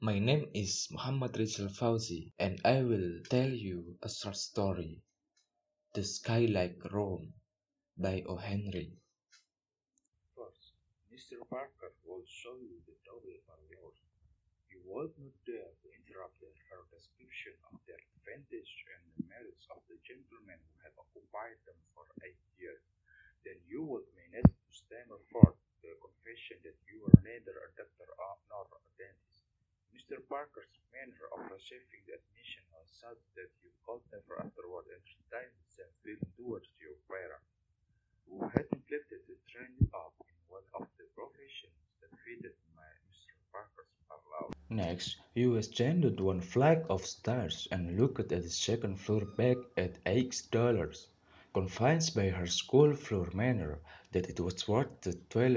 My name is Muhammad Rizal Fauzi, and I will tell you a short story, The Sky-like Room by O. Henry. First, Mr. Parker will show you the double parlors. You would not dare to interrupt her description of their advantage and the merits of the gentleman who had occupied them for 8 years. Then you would manage to stammer forth the confession that you were neither a doctor nor a dentist. Mr. Parker's manner of receiving the admission was such that you could never afterward entertain the same feeling towards your parent, who had neglected to train you up in one of the professions that fitted my Mr. Parker's parlor. Next, you ascended one flight of stairs and looked at the second floor back at $8, convinced by her school floor manner that it was worth the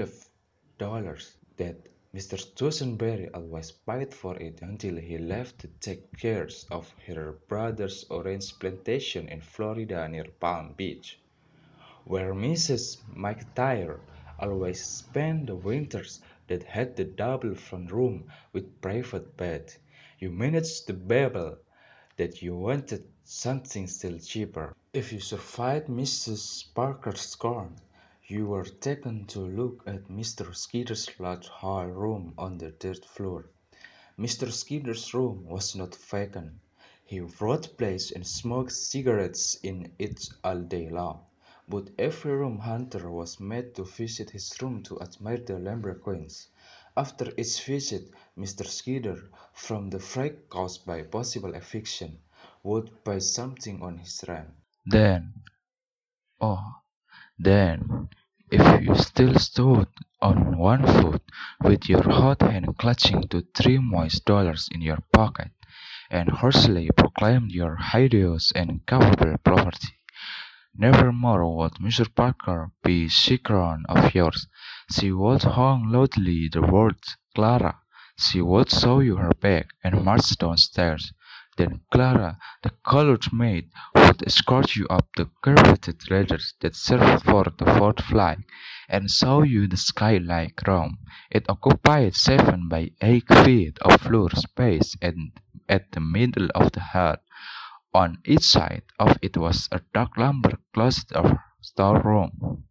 $12, that Mr. Dusenberry always paid for it until he left to take care of her brother's orange plantation in Florida near Palm Beach, where Mrs. McIntyre always spent the winters that had the double front room with private bed. You managed to babble that you wanted something still cheaper. If you survived Mrs. Parker's scorn, you were taken to look at Mr. Skeeter's large hall room on the third floor. Mr. Skeeter's room was not vacant. He wrote plays and smoked cigarettes in it all day long, but every room hunter was made to visit his room to admire the lambrequins. After each visit, Mr. Skeeter, from the fright caused by possible eviction, would buy something on his rent. Then, oh, then, if you still stood on one foot, with your hot hand clutching to $3 moist in your pocket, and hoarsely proclaimed your hideous and incapable property, nevermore would Mr. Parker be chaperon of yours. She would hum loudly the words "Clara." She would show you her bag and march downstairs. Then Clara, the colored maid, would escort you up the carpeted ladders that served for the fourth flight, and show you the sky-like room. It occupied 7 by 8 feet of floor space, and at the middle of the hall, on each side of it was a dark lumber closet or storeroom.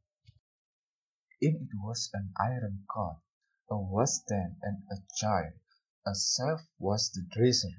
In it was an iron cot, a washstand and a chair. A shelf was the dresser.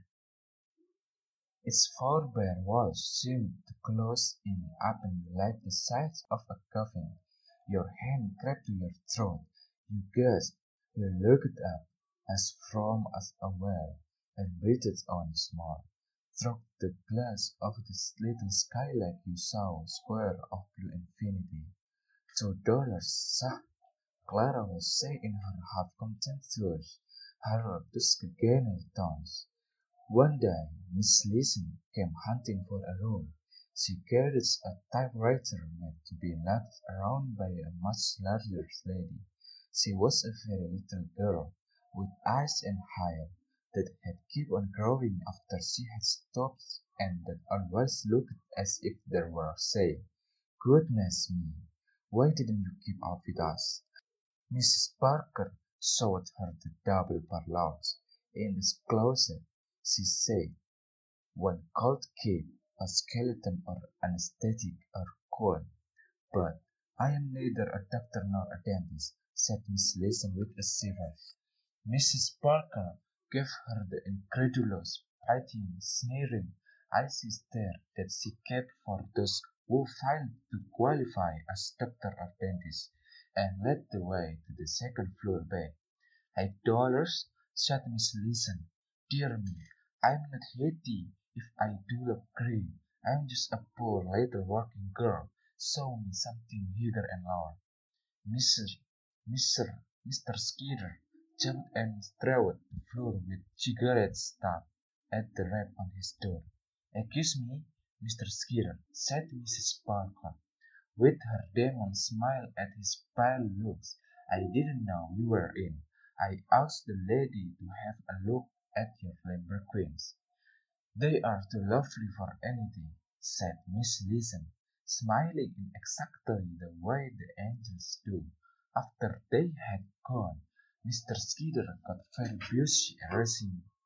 Its four bare walls seemed to close in upon you like the sides of a coffin. Your hand crept to your throat. You gasped. You looked up, as from a well, and breathed on small. Through the glass of this little skylight you saw a square of blue infinity. $2, sah! Clara was saying in her half-contemptuous, half-discontented tones. One day Miss Leeson came hunting for a room. She carried a typewriter meant to be knocked around by a much larger lady. She was a very little girl, with eyes and hair that had kept on growing after she had stopped, and that always looked as if they were saying, "Goodness me, why didn't you keep up with us?" Mrs. Parker showed her the double parlors. In this closet, she said, one could keep a skeleton or anesthetic or coin. "But I am neither a doctor nor a dentist," said Miss Leeson with a shiver. Mrs. Parker gave her the incredulous, pitying, sneering, icy stare that she kept for those who failed to qualify as doctor or dentist, and led the way to the second floor back. "$8," said Miss Leeson. "Dear me, I'm not healthy if I do look green. I'm just a poor little working girl. Show me something bigger and lower." Mr. Mr. Skeeter jumped and strewed the floor with cigarette stubs at the rap on his door. "Excuse me, Mr. Skeeter," said Mrs. Parker, with her demon smile at his pale looks. "I didn't know you were in. I asked the lady to have a look at your lambrequins." "They are too lovely for anything," said Miss Leeson, smiling in exactly the way the angels do. After they had gone, Mr. Skeeter got very busy erasing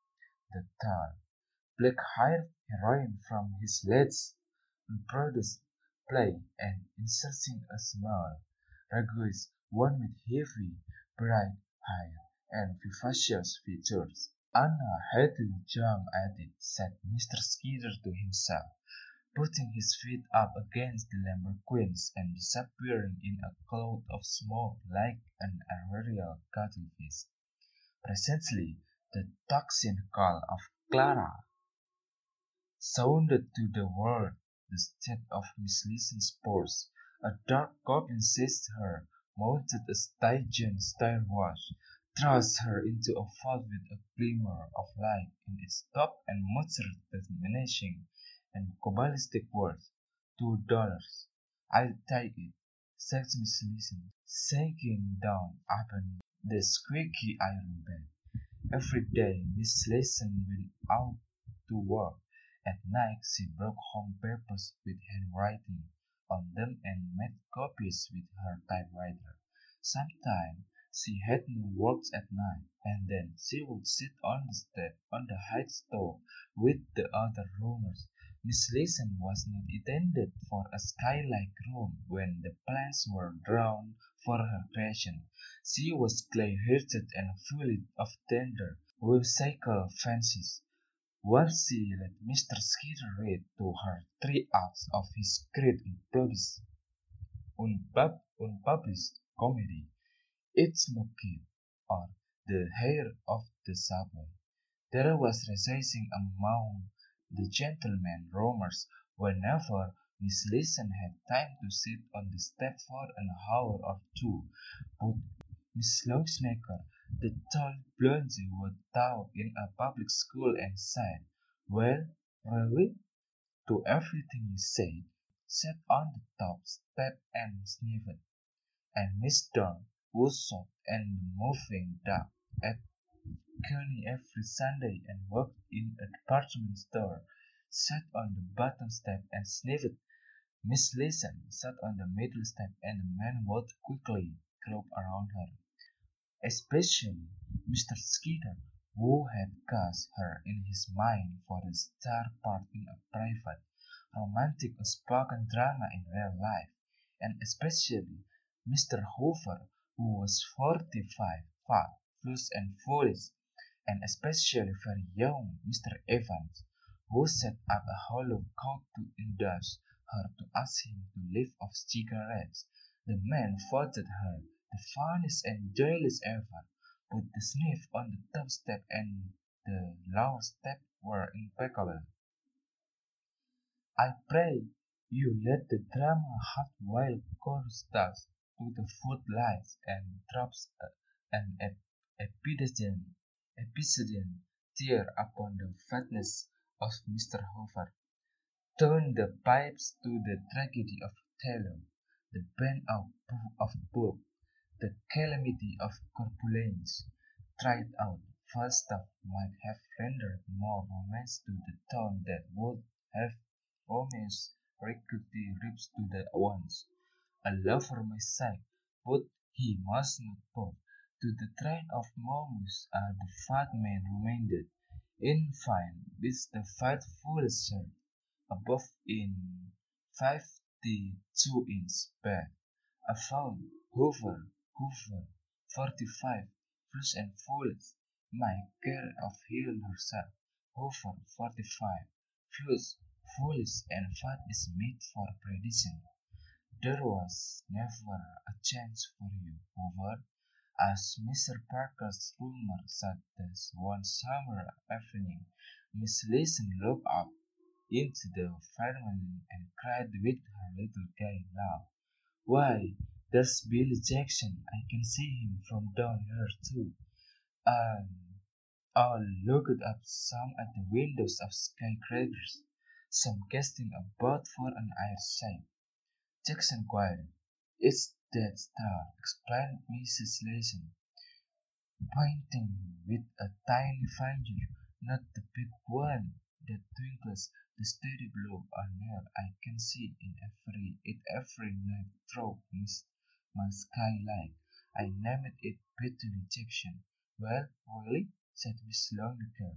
The tall, black-haired heroine from his latest unproduced play and inserting a small, rugged one with heavy, bright hair and vivacious features. "Anna hated jump at it," said Mr. Skeeter to himself, putting his feet up against the lumber queens and disappearing in a cloud of smoke like an aerial cuttlefish. Presently the tocsin call of Clara sounded to the world. The state of Miss Leeson's purse. A dark goblin seized her, mounted a Stygian stairwash, thrust her into a vault with a glimmer of light in its top and muttered the menacing and cabalistic words, $2. I'll take it, said Miss Leeson, sinking down upon the squeaky iron bed. Every day Miss Leeson went out to work. At night she brought home papers with handwriting on them and made copies with her typewriter. Sometimes she had no work at night, and then she would sit on the step on the high stove with the other roomers. Miss Leeson was not intended for a skylight room when the plans were drawn for her creation. She was clear-hearted and full of tender, whimsical fancies. Once she let Mr. Skeeter read to her 3 acts of his great unpublished comedy, It's No Kid, or The Hair of the Subway. There was rejoicing among the gentlemen roomers whenever Miss Leeson had time to sit on the step for an hour or two, but Miss Longsnaker, the tall blonde who taught in a public school and said, "Well, really?" to everything you said, sat on the top step and sniffed, and Miss Dawn, who shop and the moving duck at Kearney every Sunday and worked in a department store, sat on the bottom step and sniffed. Miss Leeson sat on the middle step and the men walked quickly close around her. Especially Mr. Skeeter, who had cast her in his mind for a star part in a private, romantic unspoken drama in real life, and especially Mr. Hoover, who was 45, fat, loose and foolish, and especially very young Mr. Evans, who set up a hollow coat to induce her to ask him to live off cigarettes. The men voted her the funniest and joyless ever, but the sniff on the top step and the lower step were impeccable. I pray you let the drama hot while chorus does to the footlights and drops an episodian tear upon the fatness of Mr. Hoover. Turn the pipes to the tragedy of Othello, the bane of Pope, the calamity of corpulence. Tried out, Falstaff might have rendered more romance to the town that would have Romeo's rickety ribs to the once a lover may say, but he must not put to the train of Momus the fat man reminded. In fine, this the fat foolish shirt above in 52-inch bed. A found Hoover, 45, plus and foolish, my care of heal herself. Hoover, 45, plus, foolish and fat is made for perdition. There was never a chance for you, Hoover, as Mr. Parker's rumor said this one summer evening. Miss Leeson looked up into the firmament and cried with her little gay laugh. "Why, there's Billy Jackson! I can see him from down here too." And all looked up, some at the windows of skyscrapers, some casting about for an iron shape. Jackson quiet. "It's that star," explained Mrs. Leeson, pointing with a tiny finger, "not the big one that twinkles, the steady blue or near. I can see it every night through my skylight. I named it Bethany Jackson." "Well, really?" said Miss Longacre.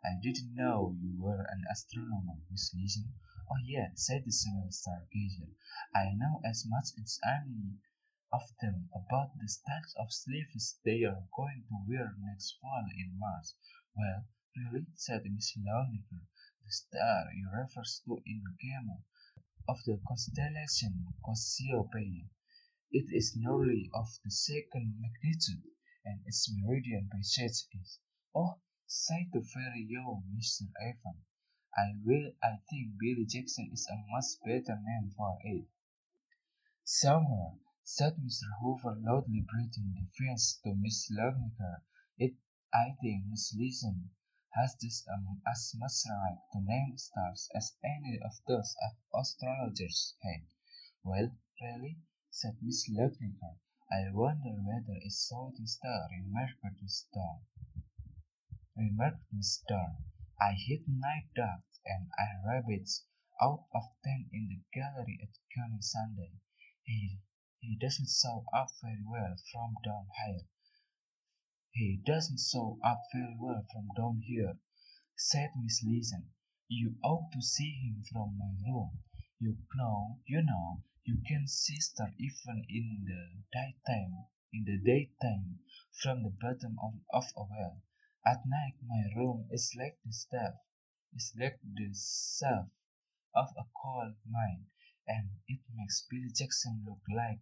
I didn't know you were an astronomer, Miss Leeson. Oh, yeah, said the small stargazer. I know as much as any of them about the styles of sleeves they are going to wear next fall in Mars. Well, really, said Miss Longacre, the star you refer to in Gamma of the constellation Cassiopeia. It is nearly of the second magnitude, and its meridian passage is. Oh, say the very young Mr. Evan. I think Billy Jackson is a much better name for it. Summer, said Mr. Hoover, loudly breathing defiance to Miss Longacre. It, I think Miss Leeson has just as much right to name stars as any of those astrologers had. Well, really, said Miss Longacre, I wonder whether a shooting star remarked Miss Stern. I hit night ducks and rabbits out of 10 in the gallery at Coney Sunday. He he doesn't show up very well from down here. He doesn't show up very well from down here, said Miss Leeson. You ought to see him from my room. You can see stars even in the daytime, from the bottom of a well. At night, my room is like the shaft of a coal mine, and it makes Billy Jackson look like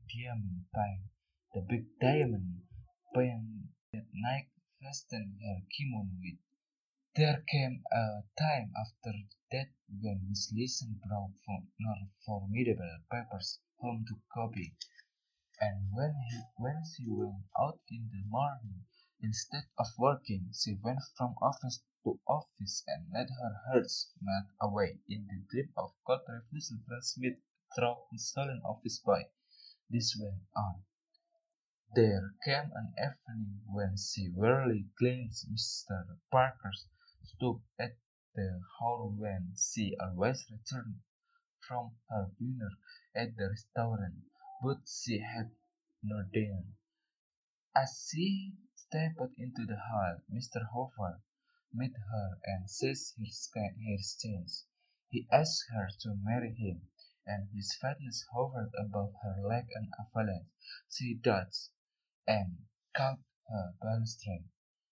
the big diamond pin that Nike fastened her kimono with. There came a time after that when Miss Leeson brought formidable papers home to copy, and when she went out in the morning, instead of working, she went from office to office and let her herds melt away in the drip of cold refusal transmitted through the stolen office boy. This went on. There came an evening when she rarely glimpsed Mr. Parker's stoop at the hall when she always returned from her dinner at the restaurant, but she had no dinner. As she stepped into the hall, Mr. Hoover met her and seized her hands. He asked her to marry him, and his fatness hovered above her like an avalanche. She dodged and caught her balustrade.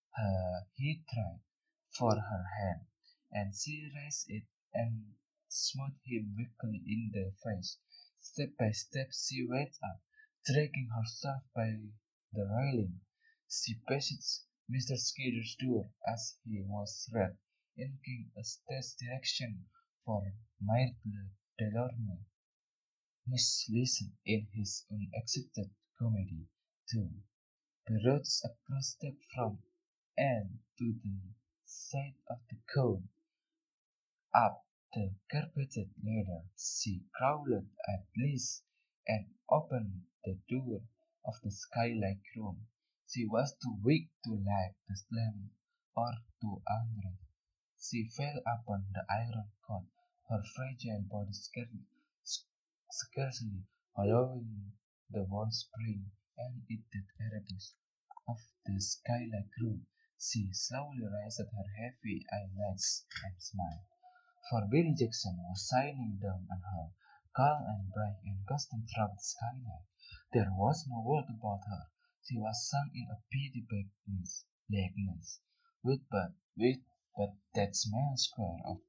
He tried for her hand, and she raised it and smote him weakly in the face. Step by step she went up, dragging herself by the railing. She passed Mr. Skinner's door as he was read, indicating a stage direction for Myrtle Delorme. Miss Leeson, in his unaccepted comedy, too, pirouettes across step from end to the side of the cone. Up the carpeted ladder she crawled at least and opened the door of the skylight room. She was too weak to light the lamp or to undress. She fell upon the iron cot, her fragile body scarcely allowing the warm spring and it the erebus of the skylight room. She slowly raised her heavy eyelids and smiled. For Billy Jackson was shining down on her, calm and bright and constant through the skylight. There was no word about her. She was sunk in a pity blackness, with but that small square of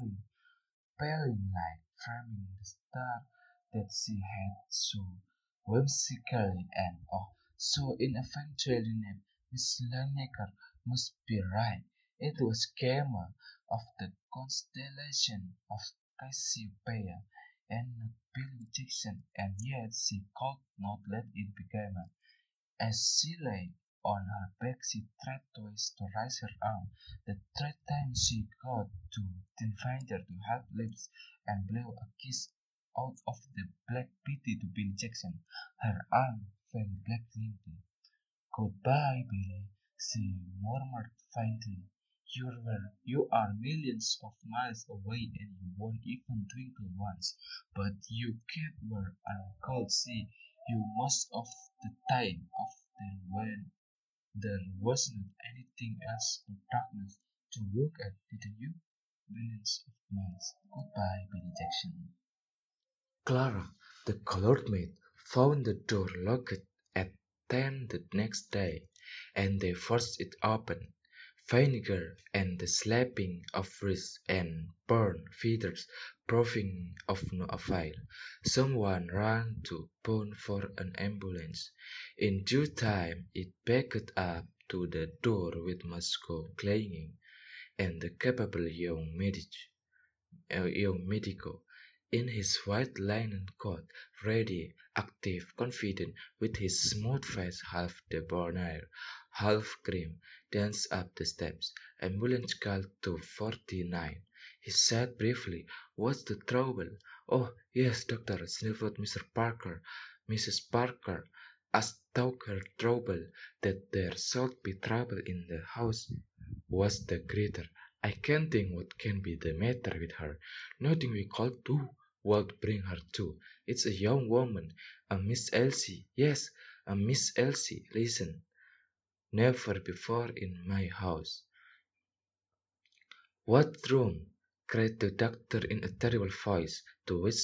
paling light framing the star that she had so whimsically and so ineffectually named. Miss Longacre must be right. It was Gamma of the constellation of Cassiopeia, and not Billy Jackson, and yet she could not let it be Gamma. As she lay on her back she tried twice to raise her arm. The third time she got to thin finger to her lips and blew a kiss out of the black pity to Billy Jackson. Her arm fell back limply. "Goodbye, Billy," she murmured faintly. You are millions of miles away and you won't even twinkle once, but you kept were on cold sea you most of the time, often when there wasn't anything else but darkness. to look at, didn't you? Millions of miles. Goodbye, Billy Jackson. Clara, the colored maid, found the door locked at 10 the next day, and they forced it open. Vinegar and the slapping of wrists and burned feathers proving of no avail. Someone ran to phone for an ambulance. In due time it backed up to the door with Moscow clanging, and the capable young medico, in his white linen coat, ready, active, confident, with his smooth face half debonair, half grim, danced up the steps. Ambulance called to 49. He said briefly, "What's the trouble?" "Oh, yes, doctor," sniffled Mr. Parker. Mrs. Parker asked her trouble, that there should be trouble in the house, was the greeter. "I can't think what can be the matter with her. Nothing we called to would bring her to. It's a young woman, a Miss Elsie. Yes, a Miss Elsie. Listen. Never before in my house." "What room?" cried the doctor in a terrible voice, to which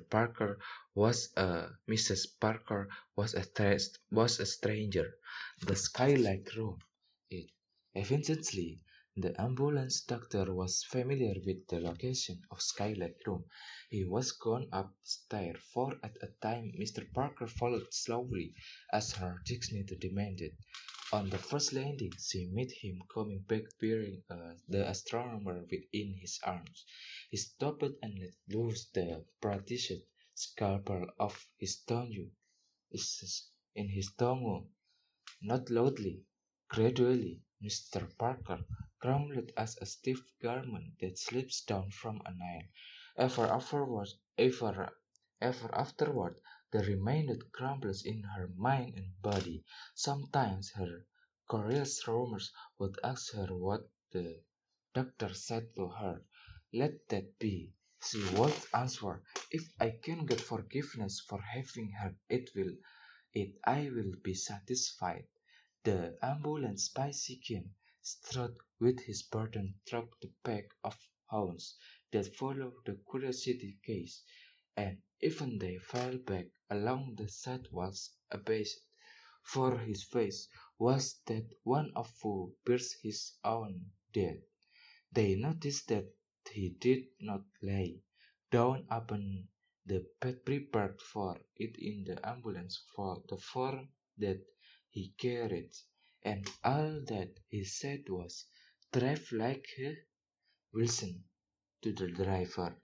Mrs. Parker was a stranger. "The skylight room." It evidently the ambulance doctor was familiar with the location of Skylight Room. He was gone up the stair, for at a time Mr. Parker followed slowly, as her dignity demanded. On the first landing she met him coming back bearing the astronomer within his arms. He stopped and let loose the prodigious scalpel of his tongue in his tongue, not loudly, gradually. Mr. Parker crumbled as a stiff garment that slips down from a nail. Ever afterward, ever, ever afterward, the remainder crumbles in her mind and body. Sometimes her curious roomers would ask her what the doctor said to her. "Let that be," she would answer. "If I can get forgiveness for having heard I will be satisfied." The ambulance bicycle strode with his burden through the pack of hounds that followed the curiosity case, and even they fell back along the sidewalks abased, for his face was that one of who bears his own death. They noticed that he did not lay down upon the bed prepared for it in the ambulance for the form that he carried, and all that he said was, "Drive like a Wilson," to the driver.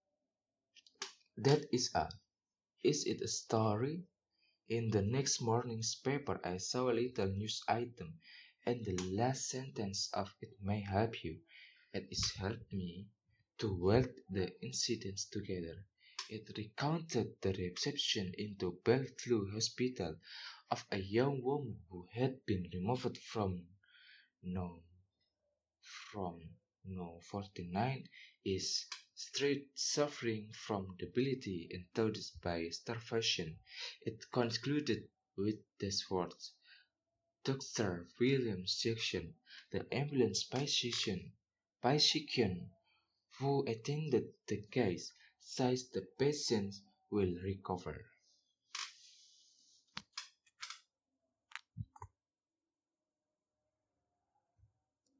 That is all. Is it a story? In the next morning's paper I saw a little news item, and the last sentence of it may help you. It helped me to weld the incidents together. It recounted the reception into Bellevue Hospital of a young woman who had been removed no from no 49 is street, suffering from debility and thirst by starvation. It concluded with these words: "Dr. Williams Jackson, the ambulance physician who attended the case, says the patient will recover."